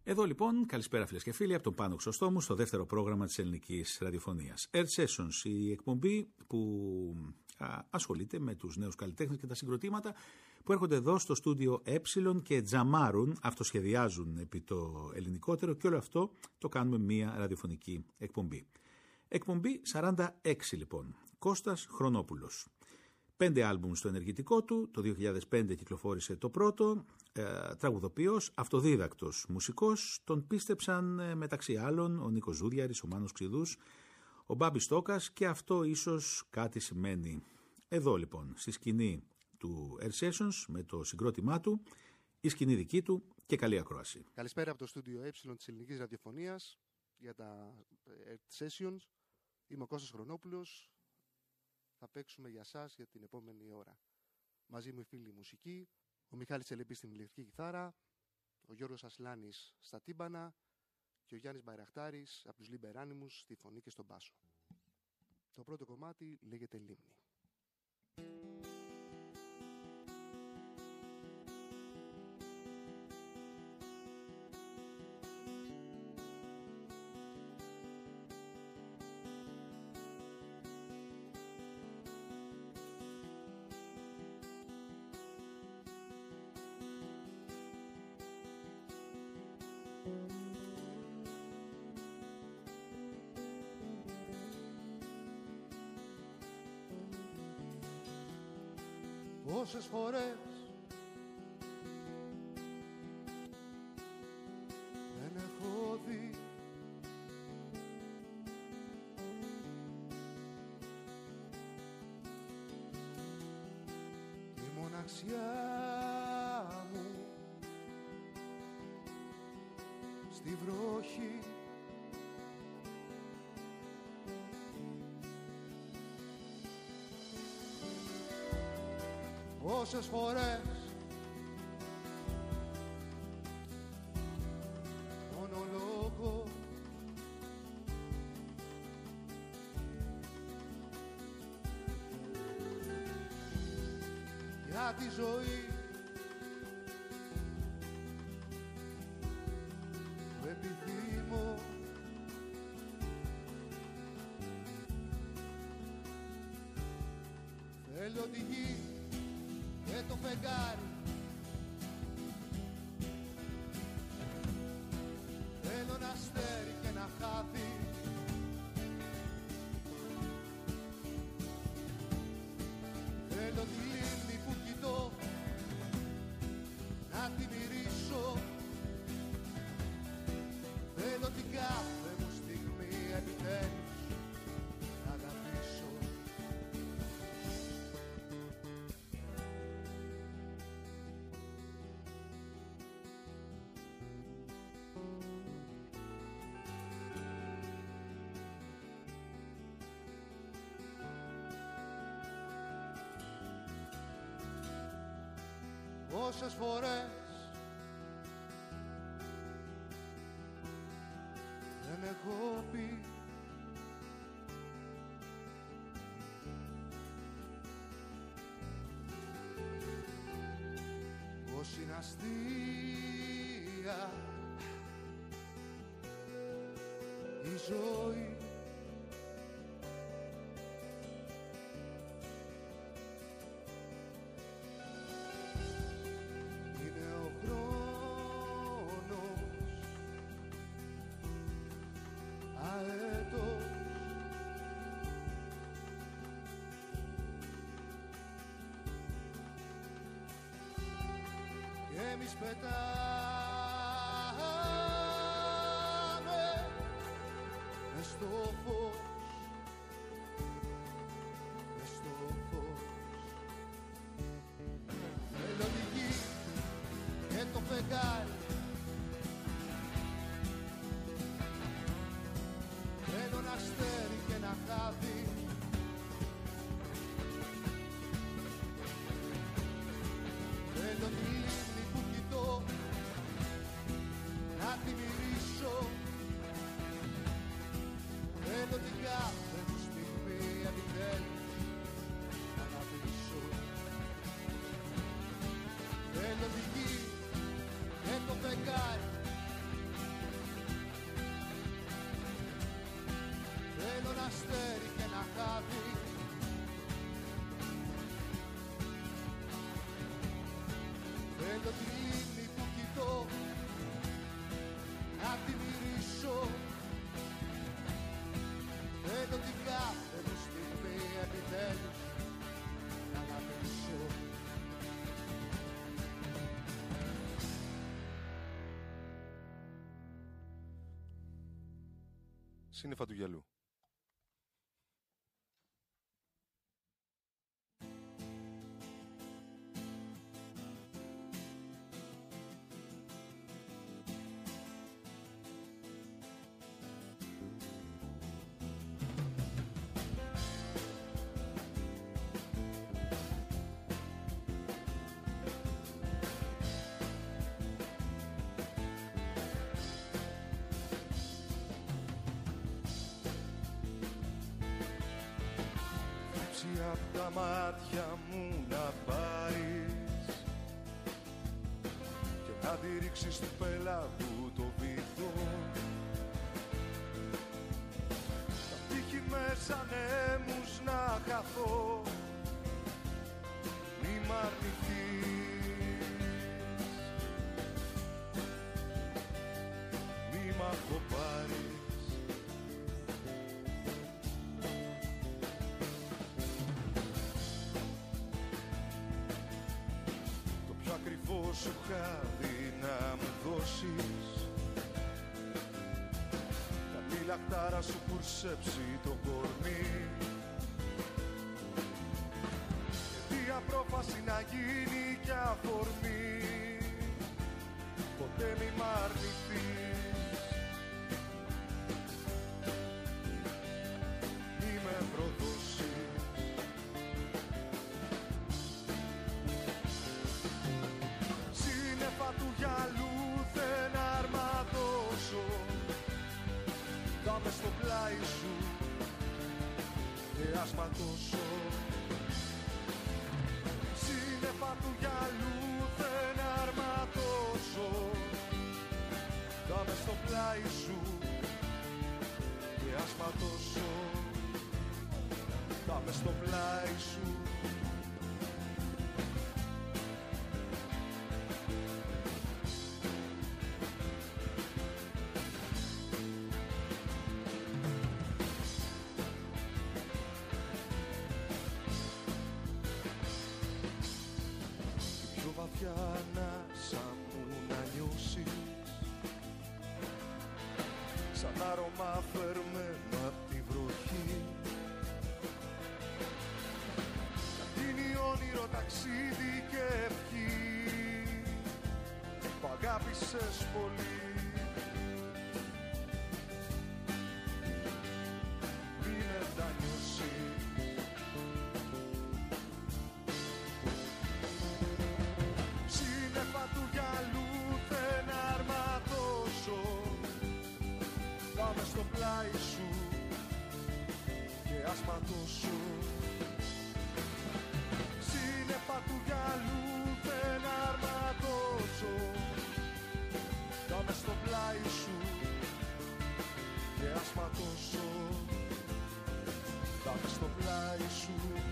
Εδώ λοιπόν, καλησπέρα φίλες και φίλοι, από τον Πάνο Χρυσοστόμου στο δεύτερο πρόγραμμα της ελληνικής ραδιοφωνίας. Earth Sessions, η εκπομπή που ασχολείται με τους νέους καλλιτέχνες και τα συγκροτήματα που έρχονται εδώ στο στούντιο Ε και τζαμάρουν, αυτοσχεδιάζουν επί το ελληνικότερο, και όλο αυτό το κάνουμε μια ραδιοφωνική εκπομπή. Εκπομπή 46 λοιπόν, Κώστας Χρονόπουλος. 5 άλμπουμ στο ενεργητικό του, το 2005 κυκλοφόρησε το πρώτο, τραγουδοποιός, αυτοδίδακτος μουσικός, τον πίστεψαν μεταξύ άλλων ο Νίκος Ζούδιαρης, ο Μάνος Ξηδούς, ο Μπάμπης Στόκας, και αυτό ίσως κάτι σημαίνει. Εδώ λοιπόν, στη σκηνή του Earth Sessions με το συγκρότημά του, η σκηνή δική του, και καλή ακρόαση. Καλησπέρα από το στούντιο Ε της ελληνικής ραδιοφωνίας για τα Earth Sessions. Είμαι ο Κώστας Χρονόπουλος. Θα παίξουμε για σας για την επόμενη ώρα. Μαζί μου οι φίλοι μουσική, ο Μιχάλης Τσελεπής στην ηλεκτρική κιθάρα, ο Γιώργος Ασλάνης στα τύμπανα και ο Γιάννης Μπαϊραχτάρης από τους Liber Animus στη φωνή και στον μπάσο. Το πρώτο κομμάτι λέγεται Λίμνη. Πόσες φορές δεν έχω δει τη μοναξιά μου στη βροχή. Πόσες φορές μονολόγο για τη ζωή που επιθυμώ. Θέλω τη γη και το φεγγάρι, θέλω ένα αστέρι και ένα χάδι, θέλω τη λίμνη που κοιτώ να τη μυρίσω, θέλω την κάθε μου στιγμή επιτέλους να αγαπήσω. Πόσες φορές δεν έχω πει πως είναι αστεία η ζωή. Εμείς πετάμε μες στο φως, μες στο φως. Θέλω τη γη και το φεγγάρι, θέλω ένα αστέρι και ένα χάδι, θέλω τη λίμνη που κοιτώ να τη μυρίσω, θέλω την θέλεις να αναπτύξω. Σύννεφα του γυαλού. Απ' τα μάτια μου να πάεις και να τη ρίξεις του πέλαγου το βυθό. Θα τύχει μέσα νέμους να χαθώ, μη μ' αρνηθείς, μη μ' αποπάρεις. Ακριβό σου χάδι να μου δώσεις, καλή λαχτάρα σου κουρσέψει το κορμί, γιατί απρόφαση να γίνει κι αφορμή, ποτέ μη μ' αρνηθείς, μη με προδώσεις. Του γυαλού δεν αρματώσω, δάμε στο πλάι σου και ασματώσω. Σύννεφα του γυαλού δεν αρματώσω, δάμε στο πλάι σου και ασματώσω. Δάμε στο πλάι σου. Βαθιά ανάσα μου να νιώσεις, σαν άρωμα φερμένο απ' τη βροχή, να γίνει όνειρο ταξίδι και ευχή που αγάπησες πολύ. Μη μετανιώσεις, του γυαλού δεν αρματώσω, δάμε στο πλάι σου και ασματώσω. Σύννεφα του γυαλού δεν αρματώσω, δάμε στο πλάι σου και ασματώσω. Δάμε στο πλάι σου.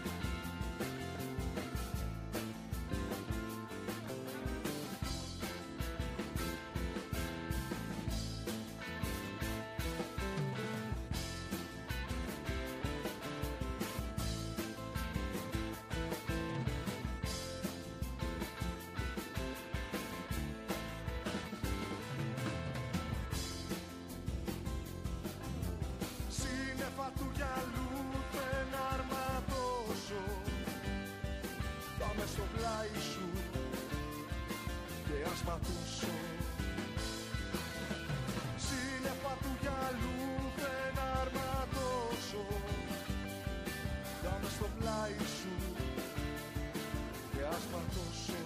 Του γυαλού δεν αρματώσω, πάμε στο πλάι σου και ασματώσω. Σύννεφα του γυαλού δεν αρματώσω, πάμε στο πλάι σου και ασματώσω.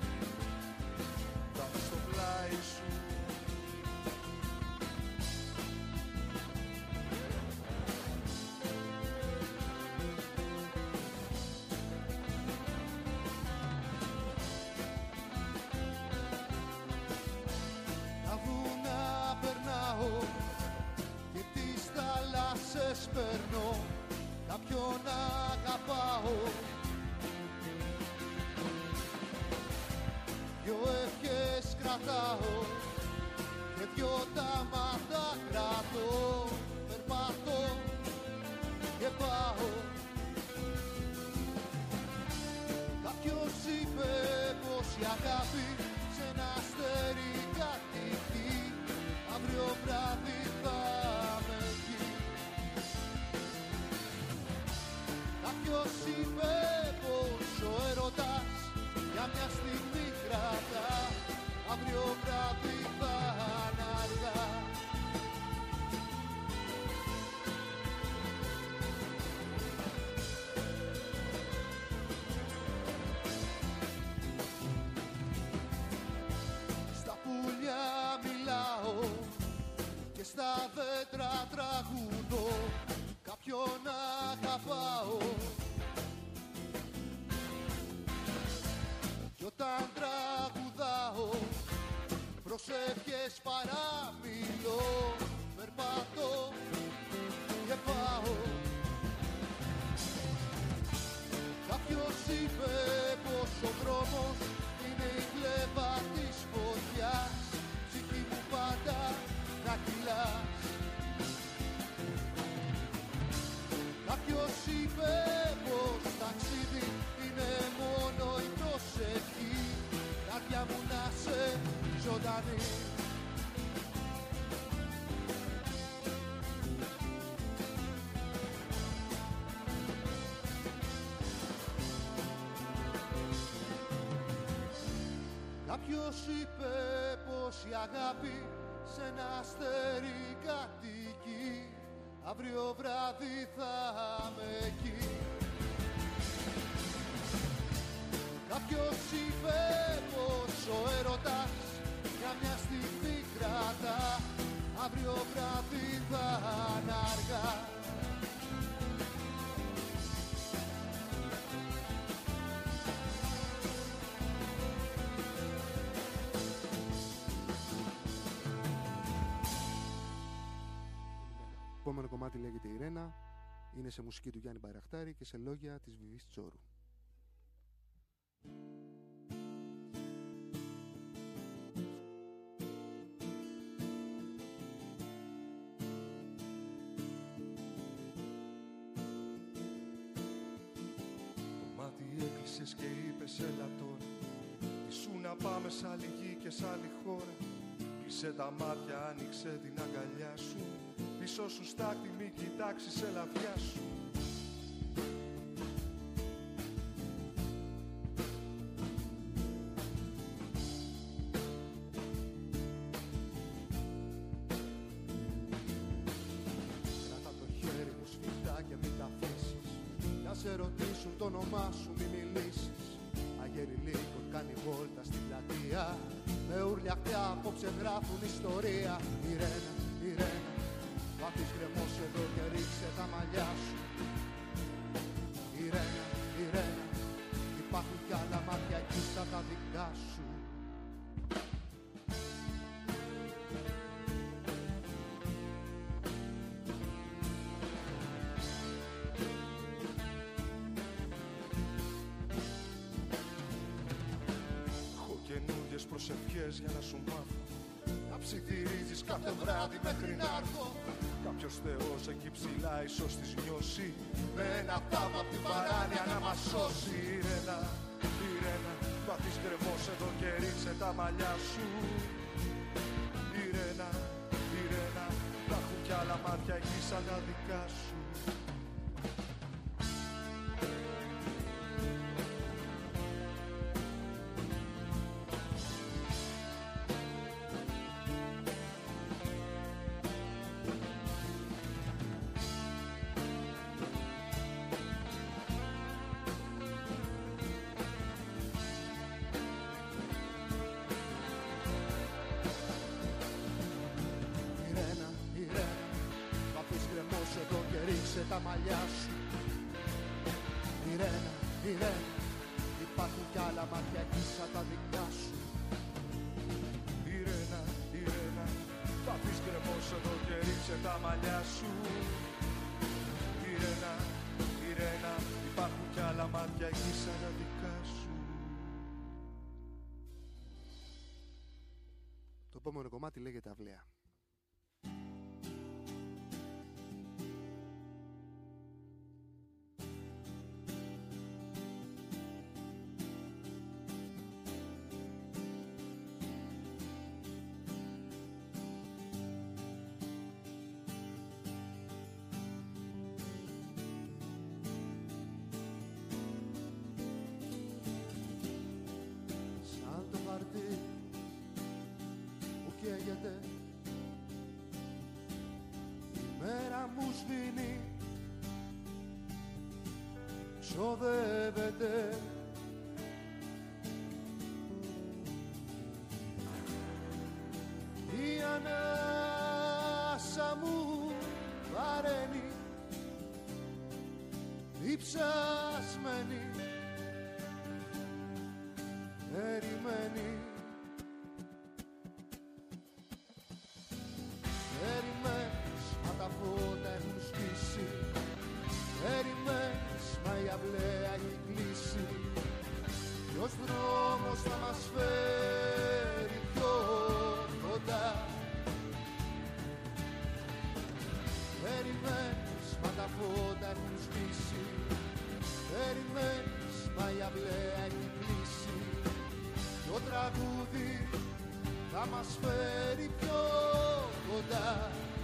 Πάμε στο πλάι σου. Περνώ, κάποιον αγαπάω, Κάποιος είπε πως ο έρωτας για μια στιγμή κρατά, αύριο βράδυ θα είναι αργά. Στα πουλιά μιλάω και στα δέντρα τραγουδώ, κάποιον αγαπάω. Κι όταν τραγουδάω προσεύχες παραμιλώ, περπατώ και πάω. Κάποιος είπε πως ο δρόμος είναι η κλέβα της φωτιάς, ψυχή μου πάντα να κυλάς. Κάποιος είπε πως ταξίδι είναι μόνο η προσευχή, καρδιά μου να σε ζωντανή. Κάποιος είπε πως η αγάπη σε ένα αστέρι κατοικεί, αύριο βράδυ θα είμαι εκεί. Κάποιος είπε πως ο έρωτας για μια στιγμή κρατά, αύριο βράδυ θα είναι αργά. Το επόμενο κομμάτι λέγεται η Ρένα, είναι σε μουσική του Γιάννη Μπαϊραχτάρη και σε λόγια της Βιβής Τσόρου. Το μάτι έκλεισες και είπες έλα τώρα, τι σου να πάμε σ' άλλη γη και σ' άλλη χώρα. Κλείσε τα μάτια, άνοιξε την αγκαλιά σου, πίσω σου στάχτη μη κοιτάξεις ελαφιά σου. Κράτα το χέρι μου σφιχτά και μην τα αφήσεις, να σε ρωτήσουν το όνομά σου μη μιλήσεις. Αγέρι λίγο κάνει βόλτα στην πλατεία, με ούρλια χτιά απόψε γράφουν ιστορία. Ιρένα, Ιρένα, βάθεις γκρεμός εδώ και ρίξε τα μαλλιά σου. Ιρένα, Ιρένα, υπάρχουν κι άλλα μάτια εκεί σαν τα δικά σου. Έχω καινούριες προσευχές για να σου μάθω, να ψιθυρίζεις κάθε βράδυ μέχρι να έρθω. Κάποιος Θεός εκεί ψηλά ίσως τις νιώσει, με ένα θαύμα απ' την παράνοια να μας σώσει. Ιρένα, Ιρένα, πάθεις γκρεμός εδώ και ρίξε τα μαλλιά σου. Ιρένα, Ιρένα, υπάρχουν κι άλλα μάτια εκεί σαν τα δικά σου. Τα μαλλιά σου. Ιρένα, Ιρένα, υπάρχουν κι άλλα μάτια εκεί σαν τα δικά σου. Ιρένα, Ιρένα, πάθεις γκρεμός εδώ και ρίξε τα μαλλιά σου. Ιρένα, Ιρένα, υπάρχουν κι άλλα μάτια εκεί σαν τα δικά σου. Το επόμενο κομμάτι λέγεται Αυλαία. ξοδεύεται. Η ανάσα μου βαραίνει, διψασμένη, περιμένει. Περιμένεις, μα τα φώτα έχουν σβήσει. Περιμένεις, μα η αυλαία έχει κλείσει. Ποιος δρόμος θα μας φέρει πιο κοντά? Περιμένεις, μα τα φώτα έχουν σβήσει. Περιμένεις, μα η αυλαία έχει κλείσει. Το τραγούδι θα μας φέρει πιο κοντά.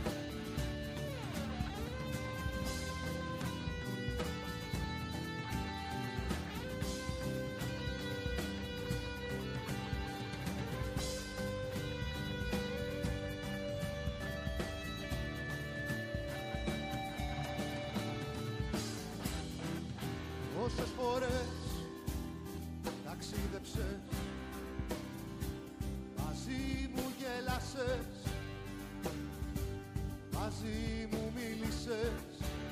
Πόσες φορές ταξίδεψες, μαζί μου γέλασες, μαζί μου μίλησες.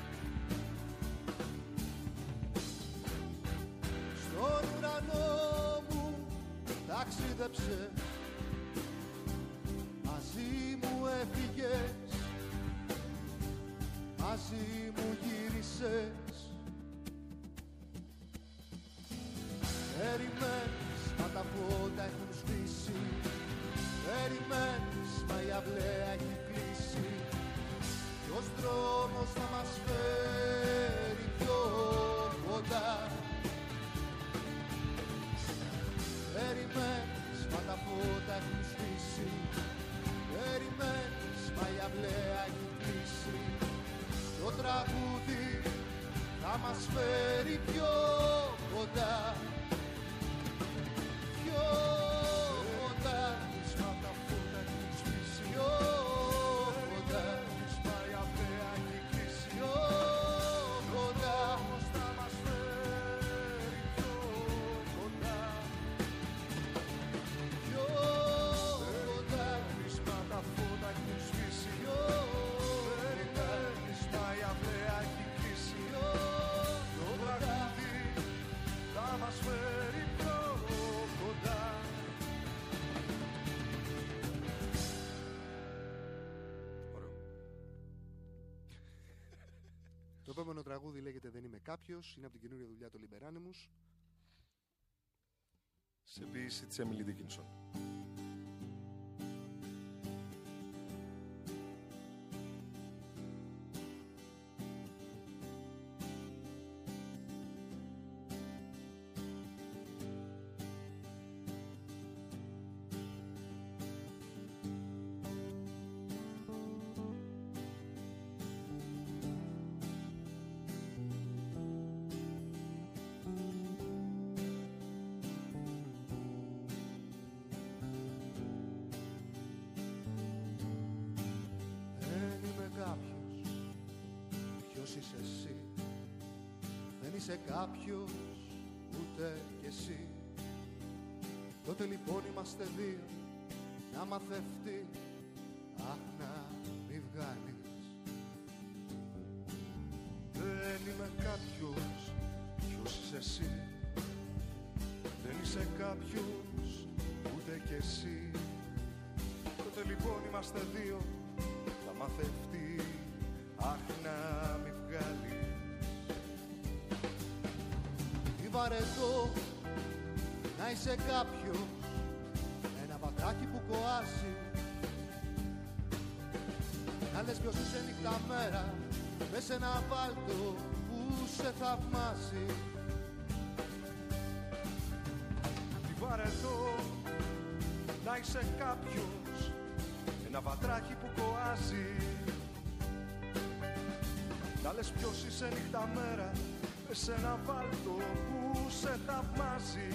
Στον ουρανό μου ταξίδεψες, μαζί μου έφυγες, μαζί μου γύρισες. Περιμένεις, μα τα φώτα έχουν σβήσει. Περιμένεις, μα η αυλαία έχει κλείσει. Ποιος δρόμος θα μας φέρει πιο κοντά? Περιμένεις, μα τα φώτα έχουν σβήσει. Περιμένεις, μα η αυλαία έχει κλείσει. Το τραγούδι θα μας φέρει πιο κοντά. Το επόμενο τραγούδι λέγεται «Δεν είμαι κάποιος», είναι από την καινούργια δουλειά του Liberanemus. Σε ποίηση της Emily Dickinson. Είσαι εσύ, δεν είσαι κάποιος ούτε κι εσύ. Τότε λοιπόν είμαστε δύο, να μαθευτεί, αχ να μη βγάλεις. Δεν είμαι κάποιος, ποιος είσαι εσύ? Δεν είσαι κάποιος ούτε κι εσύ. Τότε λοιπόν είμαστε δύο, να μαθευτεί, αχ να μη βγάλει. Τι βαρετό να είσαι κάποιος, ένα πατράκι που κοάζει. Να λες ποιος είσαι νύχτα μέρα, μες σε ένα βάλτο που σε θαυμάζει. Τι βαρετό να είσαι κάποιος, ένα πατράκι που κοάζει. Να λες ποιος είσαι νύχτα μέρα, σε ένα βάλτο που σε θαυμάζει.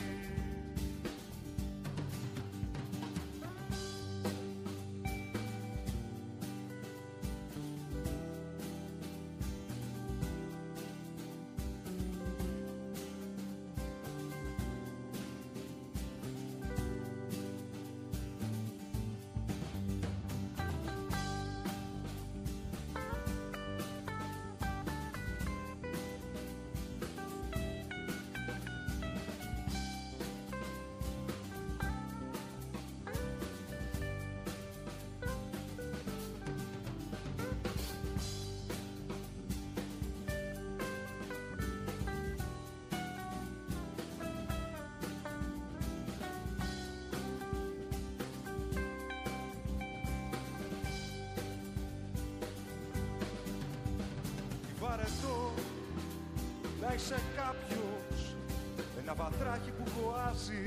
να είσαι κάποιος, ένα βατράχι που κοάζει.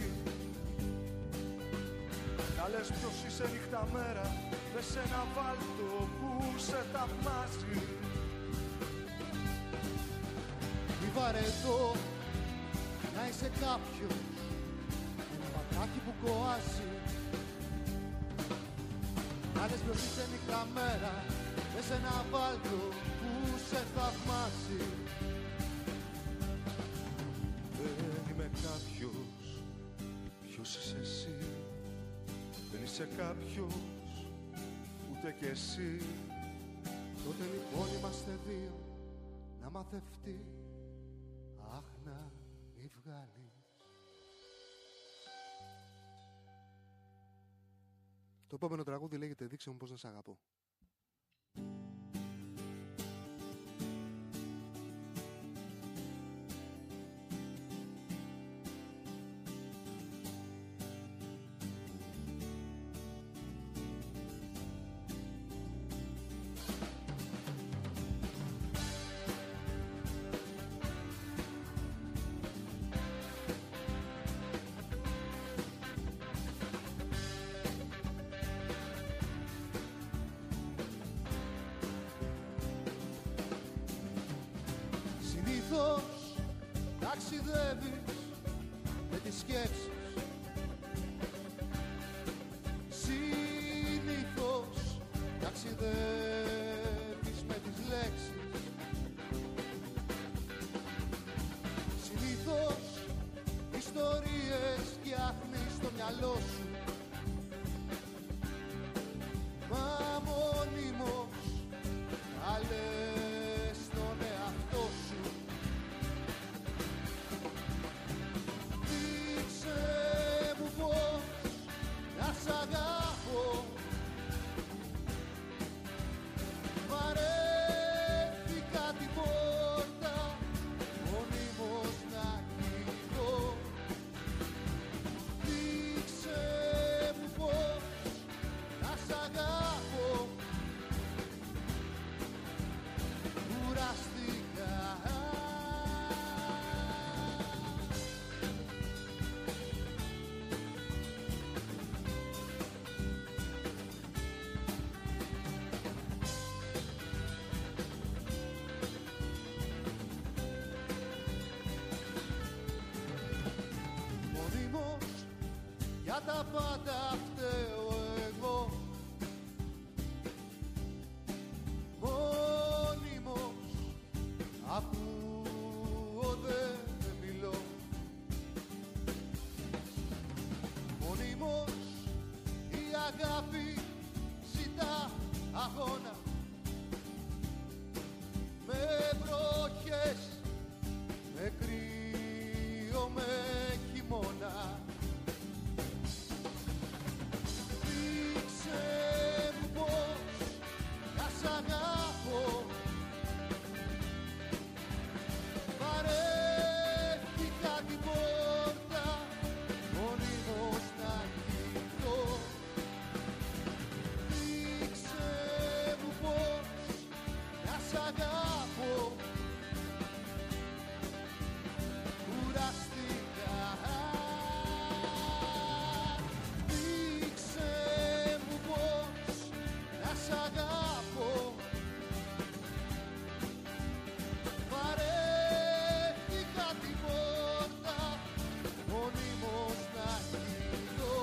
Να λες ποιος είσαι νύχτα μέρα, μες σε ένα βάλτο που σε θαυμάζει. Μη βαρετώ να είσαι κάποιος, ένα βατράχι που κοάζει. Να λες ποιος είσαι νύχτα μέρα, μες σε ένα βάλτο που σε θαυμάζει. Δεν είμαι κάποιος, ποιος είσαι εσύ? Δεν είσαι κάποιος, ούτε κι εσύ. Τότε λοιπόν είμαστε δύο, να μαθευτεί, αχ να μη βγάλει. Το επόμενο τραγούδι λέγεται «Δείξε μου πώς να σ' αγαπώ». Ταξιδεύεις με τις σκέψεις, συνήθως ταξιδεύεις με τις λέξεις, συνήθως ιστορίες φτιάχνεις στο μυαλό σου, μα μονίμως τα λες στον εαυτό σου. Σ' αγαπώ, βαρέθηκα την πόρτα μονίμως να κοιτώ. Δείξε μου πώς να σ' αγαπώ, κουραστικά. Για τα πάντα φταίω εγώ, μόνιμος ακούω δεν μιλώ, μόνιμος η αγάπη ζητά αγώνα, με βροχές, με κρύο, με χειμώνα. Μου πώς να σ' αγαπώ, βαρέθηκα την πόρτα μονίμως να κοιτώ. Δείξε μου πώς να σ' αγαπώ, κουραστικά. Σ' αγαπώ, βαρέθηκα την πόρτα μονίμως να κοιτώ.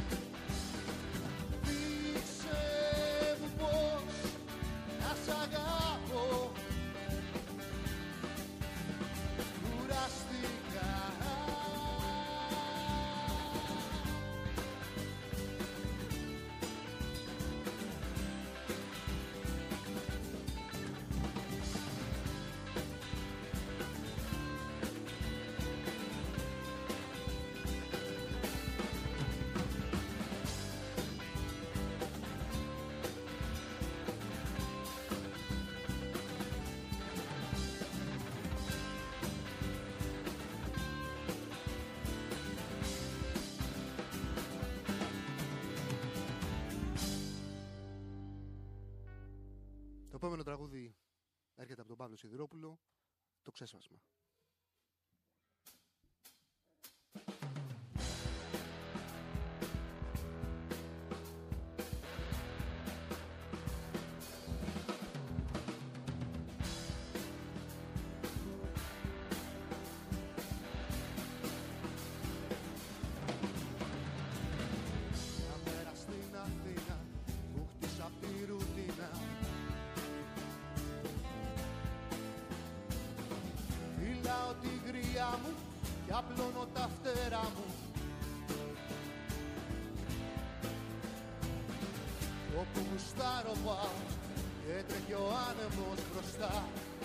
Δείξε μου πώς να σ' αγαπώ, κουραστικά. Το επόμενο τραγούδι έρχεται από τον Παύλο Σιδηρόπουλο, το Ξέσπασμα. κι απλώνω τα φτερά μου. Όπου γουστάρω πάω και τρέχει ο άνεμος μπροστά.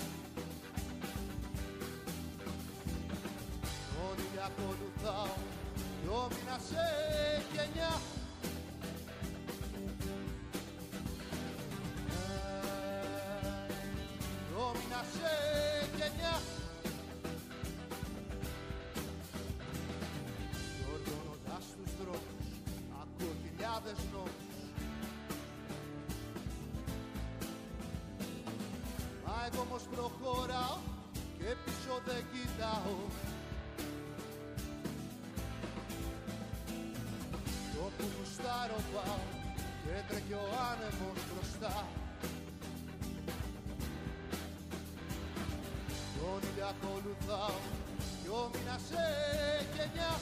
Όνειρα ακολουθάω κι ο μήνας έχει 9. Ο μήνας έχει 9. Κι οργώνοντας τους δρόμους ακούω χιλιάδες νόμους. Μα εγώ όμως προχωράω και πίσω δεν κοιτάω. Κι όπου γουστάρω πάω και τρέχει ο άνεμος μπροστά. Τον ήλιο ακολουθάω κι ο μήνας έχει 9.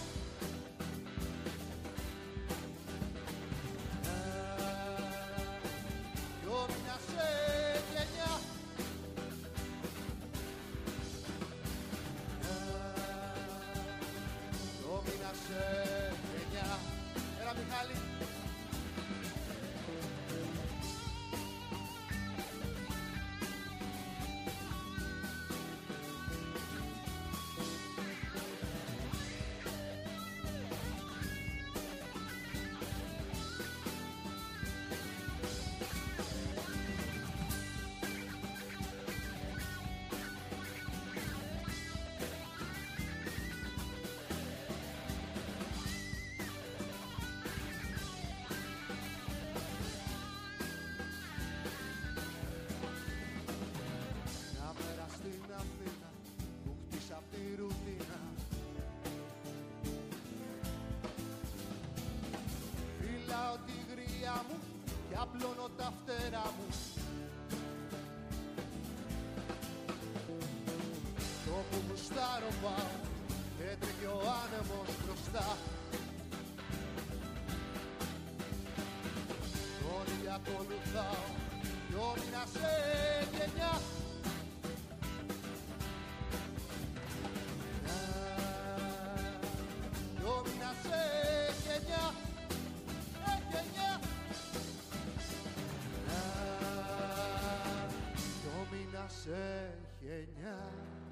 Κι ο μήνας έχει 9. Κι ο μήνας έχει 9. Έλα Μιχάλη. Φυλάω τη γριά μου και απλώνω τα φτερά μου. Κι όπου γουστάρω πάω και τρέχει ο άνεμος μπροστά. Τον ήλιο ακολουθάω κι ο μήνας έχει 9. Κι ο μήνας έχει 9. Έχει 9. Κι ο μήνας έχει 9.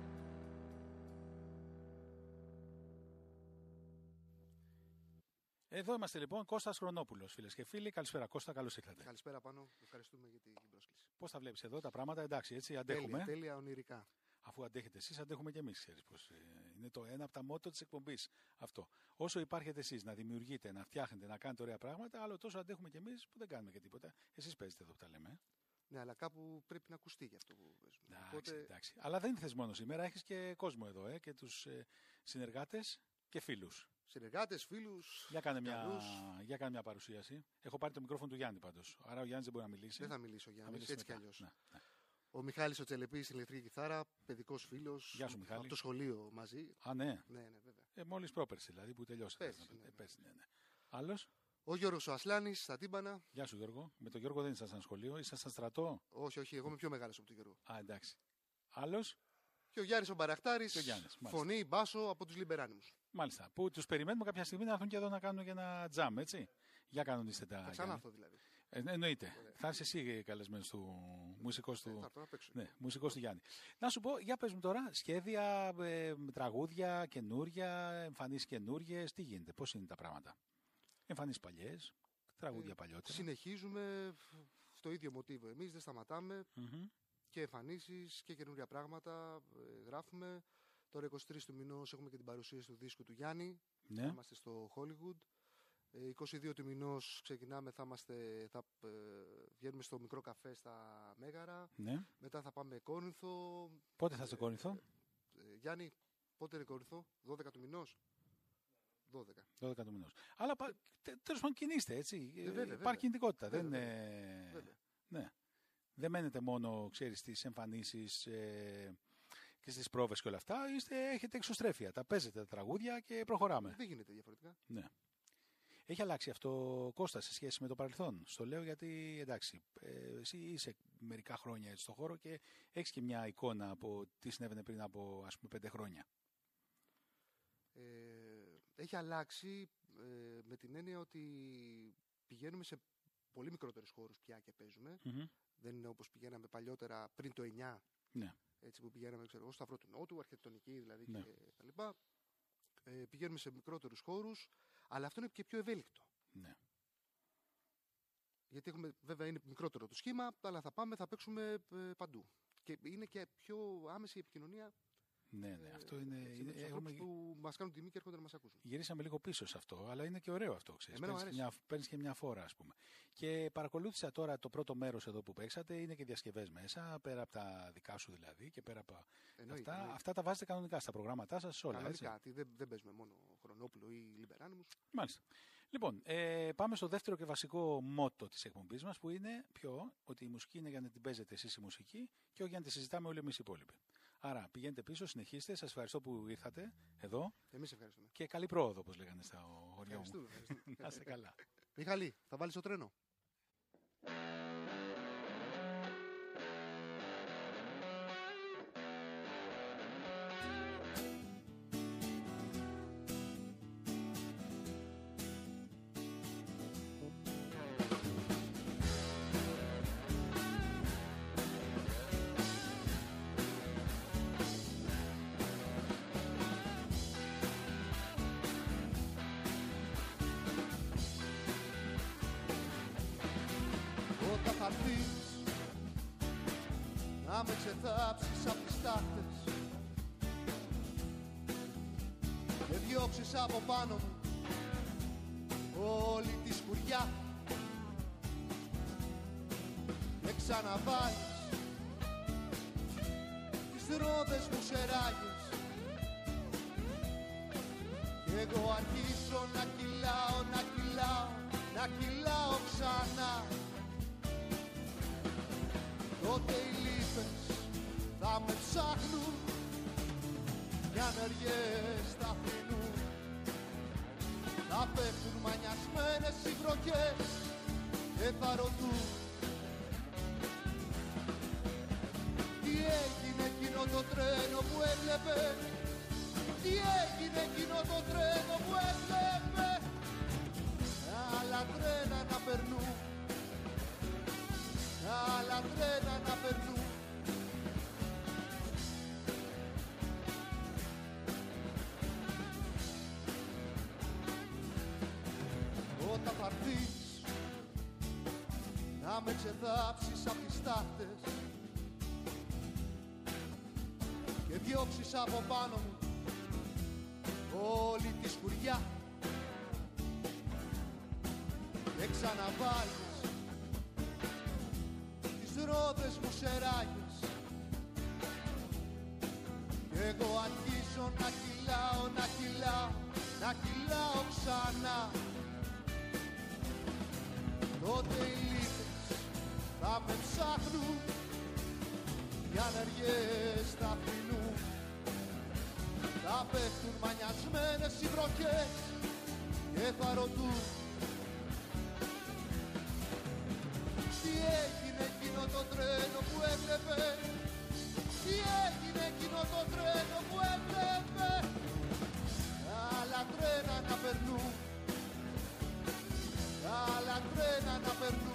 Εδώ είμαστε λοιπόν, Κώστας Χρονόπουλος, φίλες και φίλοι. Καλησπέρα Κώστα, καλώς ήρθατε. Καλησπέρα Πάνο, ευχαριστούμε για την πρόσκληση. Πώς τα βλέπεις εδώ τα πράγματα, εντάξει, έτσι αντέχουμε. Τέλεια, ονειρικά. Αφού αντέχετε εσείς, αντέχουμε και εμείς, ξέρεις πως είναι το ένα από τα μότο της εκπομπής αυτό. Όσο υπάρχετε εσείς να δημιουργείτε, να φτιάχνετε, να κάνετε ωραία πράγματα, άλλο τόσο αντέχουμε και εμείς που δεν κάνουμε και τίποτα. Εσείς παίζετε εδώ που τα λέμε. Ναι, αλλά κάπου πρέπει να ακουστεί για αυτό που παίζουμε. Εντάξει, Οπότε... εντάξει. Αλλά δεν θες μόνο σήμερα, έχεις και κόσμο εδώ και τους συνεργάτες και φίλους. Συνεργάτες, φίλους. Για κάνε μια παρουσίαση. Έχω πάρει το μικρόφωνο του Γιάννη πάντως. Άρα ο Γιάννης δεν μπορεί να μιλήσει. Δεν θα μιλήσω, Γιάννη, έτσι κι αλλιώς. Ναι. Ο Μιχάλης ο Τσελεπής, ηλεκτρική κιθάρα, παιδικός φίλος. Γεια σου, Μιχάλη. Από το σχολείο μαζί. Α, ναι. Ναι, βέβαια. Μόλις πρόπερση δηλαδή που τελειώσατε. Πέρσι, Ναι. Άλλος. Ο Γιώργος ο Ασλάνης, στα τύμπανα. Γεια σου Γιώργο. Με τον Γιώργο δεν ήσασταν σχολείο, ήσασταν στρατό. Όχι, εγώ είμαι πιο μεγάλος από τον Γιώργο. Α, εντάξει. Άλλος. Και ο Γιάννης ο Μπαραχτάρης, φωνή, μπάσο από τους Λιμπεράνιμους. Μάλιστα. Που τους περιμένουμε κάποια στιγμή να έρθουν και εδώ να κάνουν και ένα τζαμ, έτσι. Για κανονίστε τα. Θα ξανάρθω δηλαδή. Εννοείται. Θα είσαι εσύ καλεσμένος του μουσικός του. Θα παίξω. Ναι, μουσικός του Γιάννη. Να σου πω, για πες μου τώρα, σχέδια, τραγούδια καινούρια, εμφανίσεις καινούριες, τι γίνεται, πώς είναι τα πράγματα. Εμφανίσεις παλιές, τραγούδια παλιότερα. Συνεχίζουμε στο ίδιο μοτίβο. Εμείς δεν σταματάμε. Και εμφανίσεις και καινούρια πράγματα γράφουμε. Τώρα 23 του μηνός έχουμε και την παρουσίαση του δίσκου του Γιάννη. Ναι. Είμαστε στο Hollywood. 22 του μηνός ξεκινάμε, θα βγαίνουμε στο μικρό καφέ στα Μέγαρα. Ναι. Μετά θα πάμε Κόρινθο. Πότε θα είσαι Κόρινθο? Γιάννη, πότε είναι Κόρινθο? 12 του μηνός. 12 του μηνός. Αλλά τέλος πάντων κινείστε, έτσι. Βέβαια. Υπάρχει κινητικότητα. Βέβαια. Ναι. Δεν μένετε μόνο, ξέρεις, στις εμφανίσεις και στις πρόβες και όλα αυτά. Έχετε εξωστρέφεια. Τα παίζετε τα τραγούδια και προχωράμε. Δεν γίνεται διαφορετικά. Ναι. Έχει αλλάξει αυτό, Κώστα, σε σχέση με το παρελθόν. Στο λέω γιατί, εντάξει, εσύ είσαι μερικά χρόνια έτσι στο χώρο και έχεις και μια εικόνα από τι συνέβαινε πριν από, ας πούμε, 5 χρόνια. έχει αλλάξει με την έννοια ότι πηγαίνουμε σε πολύ μικρότερους χώρους πια και παίζουμε. Δεν είναι όπως πηγαίναμε παλιότερα πριν το 9, Ναι. έτσι που πηγαίναμε στο Σταυρό του Νότου, αρχιτεκτονική δηλαδή Ναι. και τα λοιπά. Πηγαίνουμε σε μικρότερους χώρους, αλλά αυτό είναι και πιο ευέλικτο. Ναι. Γιατί βέβαια είναι μικρότερο το σχήμα, αλλά θα παίξουμε παντού. Και είναι και πιο άμεση η επικοινωνία. Ναι, αυτό είναι. Με τους ανθρώπους που μας κάνουν τιμή και έρχονται να μας ακούσουν. Γυρίσαμε λίγο πίσω σε αυτό, αλλά είναι και ωραίο αυτό. Παίρνεις και μια φόρα, ας πούμε. Και παρακολούθησα τώρα το πρώτο μέρος εδώ που παίξατε, είναι και διασκευές μέσα, πέρα από τα δικά σου δηλαδή και πέρα από αυτά. Αυτά τα βάζετε κανονικά στα προγράμματά σας όλα. Κανονικά, δεν παίζουμε μόνο Χρονόπουλο ή Λιμπεράνιμους. Μάλιστα. Λοιπόν, πάμε στο δεύτερο και βασικό μότο της εκπομπής μας, που είναι ότι η μουσική είναι για να την παίζετε εσείς η μουσική και όχι για να τη συζητάμε όλοι εμείς οι υπόλοιποι. Άρα πηγαίνετε πίσω, συνεχίστε. Σας ευχαριστώ που ήρθατε εδώ. Εμείς ευχαριστούμε. Και καλή πρόοδο, όπως λέγανε στα χωριά μου. Ευχαριστούμε. Να είστε καλά. Μιχάλη, θα βάλεις το τρένο. Όταν θα έρθεις να με ξεθάψεις απ' τις τάχτες και διώξεις από πάνω μου όλη τη σκουριά και ξαναβάλεις τις ρόδες μου σε ράγες κι εγώ αρχίσω να κυλάω ξανά. Τότε οι λύπες θα με ψάχνουν για ανεργές θα φρυνούν. Θα πέφτουν μανιασμένες οι βροχές και θα ρωτούν τι έγινε εκείνο το τρένο που έβλεπε, τι έγινε εκείνο το τρένο που έβλεπε. Άλλα τρένα να περνούν, άλλα τρένα να περνούν. Όταν θα έρθεις να με ξεδάψεις απ' τις τάχτες και διώξεις από πάνω μου όλη τη σκουριά και ξαναβάλεις τις ρόδες μου σε ράγες κι εγώ αρχίζω να κυλάω ξανά. Τότε οι λύπες θα με ψάχνουν για ανεργές θα φρυνούν. Θα πέφτουν μανιασμένες οι βροχές και θα ρωτούν τι έγινε εκείνο το τρένο που έβλεπε, τι έγινε εκείνο το τρένο που έβλεπε. Άλλα τρένα να περνούν, άλλα τρένα να περνούν.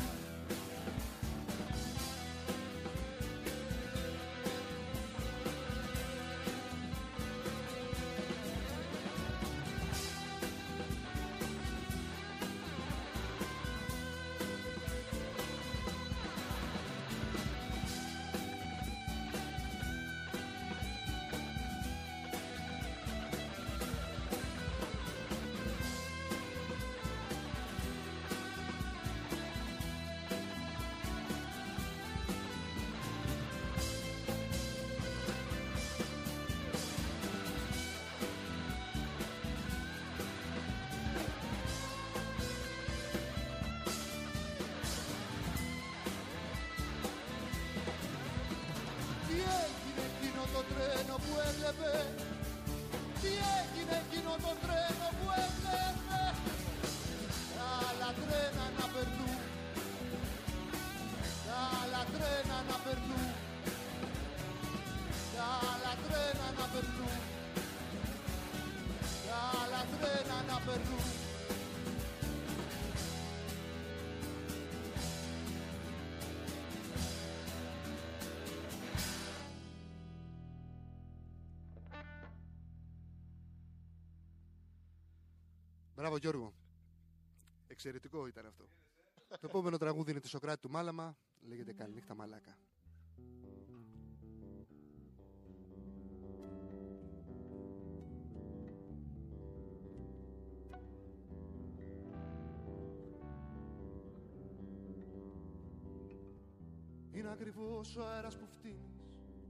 περνούν. Μπράβο Γιώργο. Εξαιρετικό ήταν αυτό. Το επόμενο τραγούδι είναι τη Σοκράτη του Μάλαμα. Λέγεται Καληνύχτα Μαλάκα. Είναι ακριβώς ο αέρας που φτύνεις,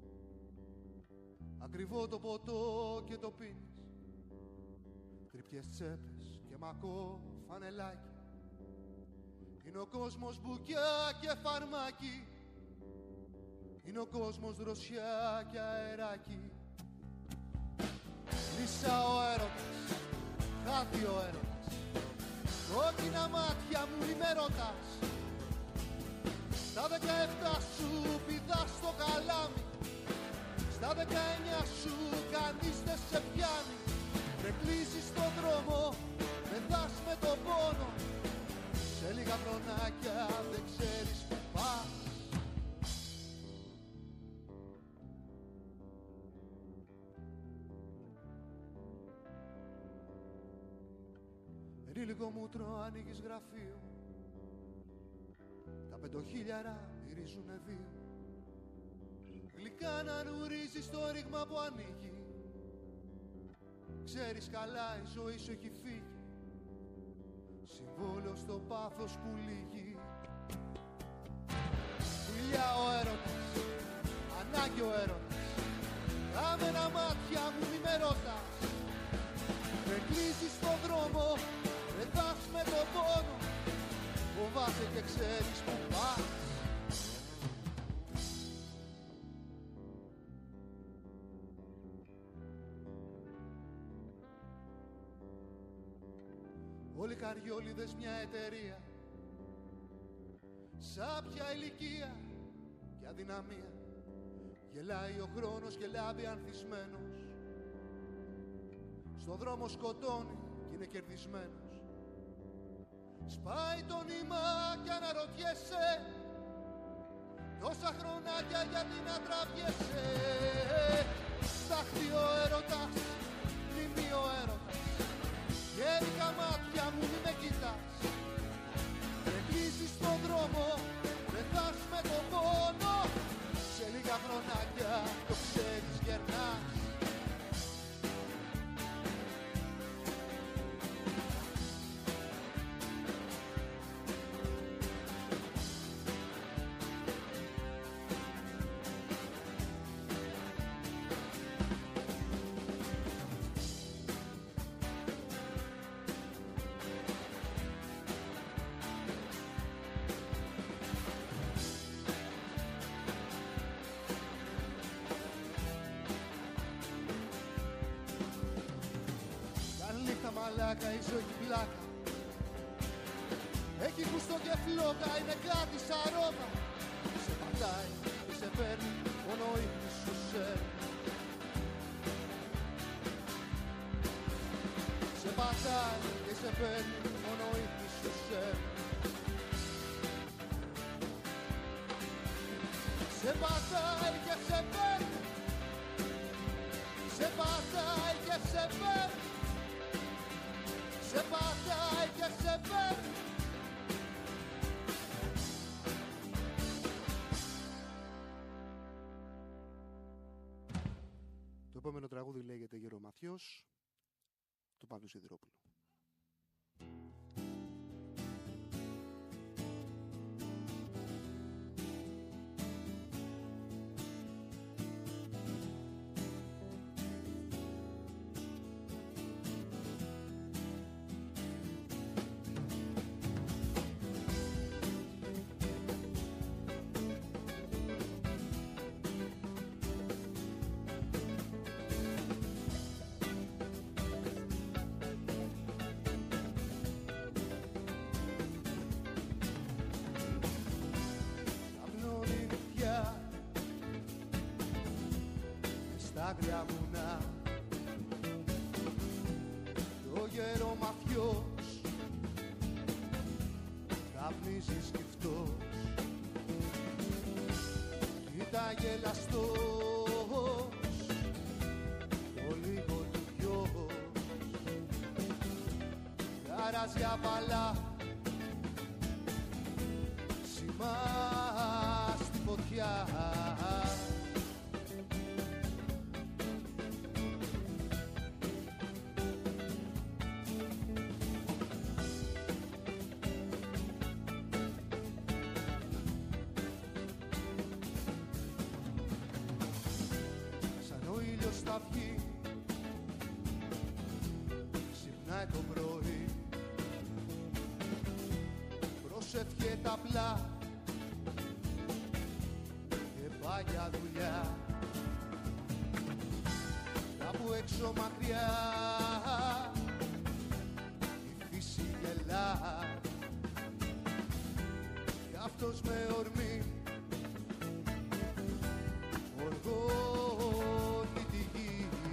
ακριβό το ποτό και το πίνεις, τρυπιές τσέπες και μακό φανελάκι. Είναι ο κόσμος μπουκιά και φαρμάκι, είναι ο κόσμος δροσιά και αεράκι. Λύσα ο έρωτας, χάθη ο έρωτας, κόκκινα μάτια μου είμαι ρωτάς. Στα 17 σου πηδάς στο καλάμι, στα 19 σου κανείς δεν σε πιάνει. Δεν κλείσεις τον δρόμο, πετάς με τον πόνο, σε λίγα χρονάκια δεν ξέρεις που πας. Ενήλικο μούτρο ανοίγεις γραφείο, τα 5.000 μυρίζουνε δύο. Γλυκά να νουρίζεις το ρήγμα που ανοίγει, ξέρεις καλά η ζωή σου έχει φύγει, συμβόλαιο στο πάθος που λύγει. Φιλιά ο έρωτας, ανάγκη ο έρωτας, κάμενα μάτια μου μη με ρωτάς. Δεν κλείσεις τον δρόμο, πετάς με τον πόνο, φοβάσαι και ξέρεις που πας. Όλοι καριόλιδες μια εταιρεία, σάπια ηλικία και αδυναμία. Γελάει ο χρόνος και λάμπει ανθισμένος, στο δρόμο σκοτώνει και είναι κερδισμένος. Σπάει το νήμα κι αναρωτιέσαι, τόσα χρονάκια γιατί να τραβιέσαι. Στάχτη ο έρωτας, μνημή ο έρωτας, γέρικα μάτια μου μη με κοιτάς. Δεν κλείσεις τον δρόμο, πεθάς με τον πόνο, σε λίγα χρονάκια το ξέρεις γερνάς. Μαλάκα η ζωή πλάκα, έχει γούστο και φλόκα, είναι κάτι σαν ρότα. Σε πατάει και σε παίρνει, μόνο ο ύπνος σου σέρνει. Σε πατάει και σε παίρνει, μόνο ο ύπνος σου σέρνει. Σε πατάει και σε παίρνει, σε πατάει και σε παίρνει, σε πατάει και σε παίρνει. Το επόμενο τραγούδι λέγεται Γερομαθιός του Παύλου Σιδηρόπουλου. Άγρια βουνά, το γερομαθιό νομίζεις κρυφτός. Κοίτα γελαστός, το λίγο του γιος. Χαράζει απαλά, σημά στη φωτιά. Θα βγει, ξυπνάει το πρωί, προσευχέται απλά και πάει για δουλειά. Κάπου έξω μακριά η φύση γελά κι αυτός με ορμή οργώνει τη γη.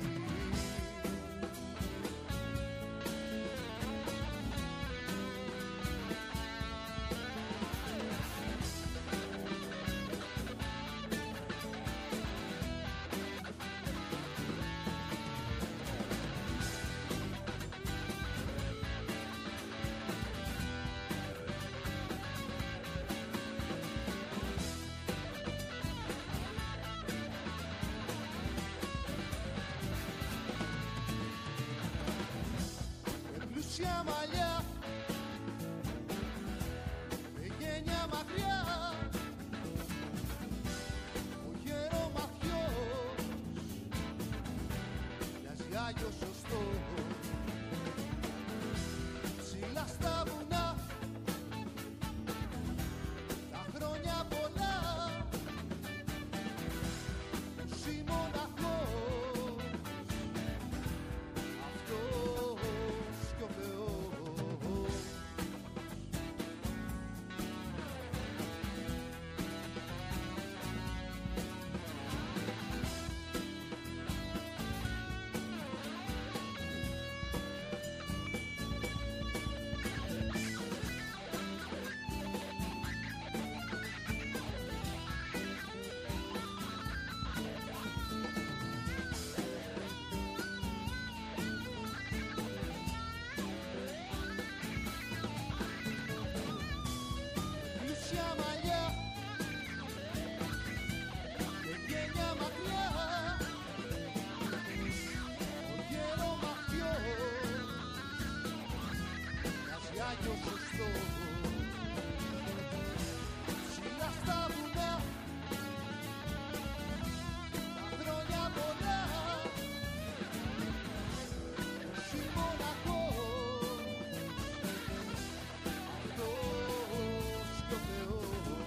Πλούσια μαλλιά, με γένια μακριά, ο γερομαθιός μοιάζει άγιος σωστός. Ψηλά στα βουνά, τα χρόνια πολλά, ζει μοναχός, αυτός κι ο Θεός. Πλούσια μαλλιά, με γένια μακριά, ο γερομαθιός μοιάζει άγιος σωστός. Ψηλά στα βουνά, τα χρόνια πολλά, ζει μοναχός, αυτός κι ο Θεός.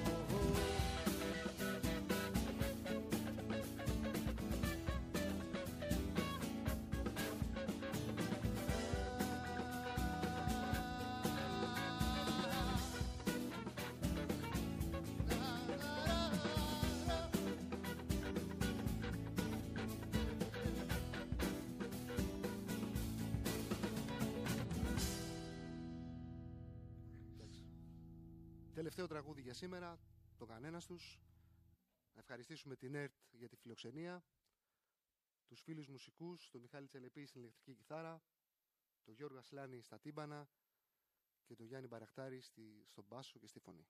Τελευταίο τραγούδι για σήμερα, το κανένας τους. Να ευχαριστήσουμε την ΕΡΤ για τη φιλοξενία, τους φίλους μουσικούς, τον Μιχάλη Τσελεπή στην ηλεκτρική κιθάρα, τον Γιώργο Ασλάνη στα τύμπανα και τον Γιάννη Μπαραχτάρη στον μπάσο και στη φωνή.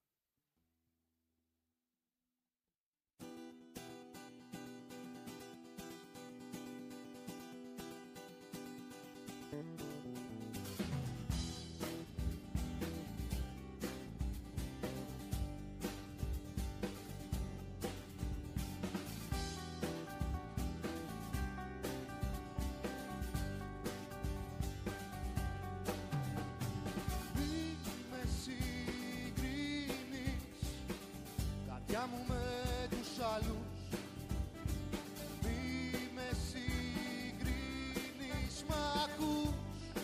Μου με τους άλλους, μη με συγκρίνεις, μ' ακούς?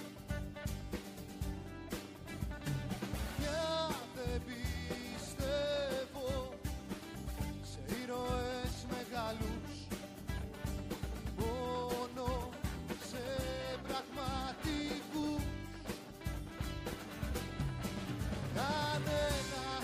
Πια δεν πιστεύω σε ήρωες μεγάλους, μόνο σε πραγματικούς. Κανένα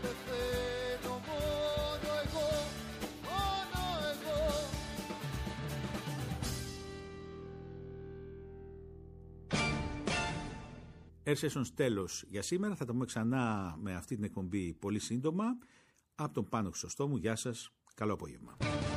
πεθαίνω μόνο εγώ, μόνο εγώ. Air Sessions τέλος για σήμερα. Θα τα πούμε ξανά με αυτή την εκπομπή πολύ σύντομα. Από τον Πάνο Χρυσοστόμου, γεια σας, καλό απόγευμα.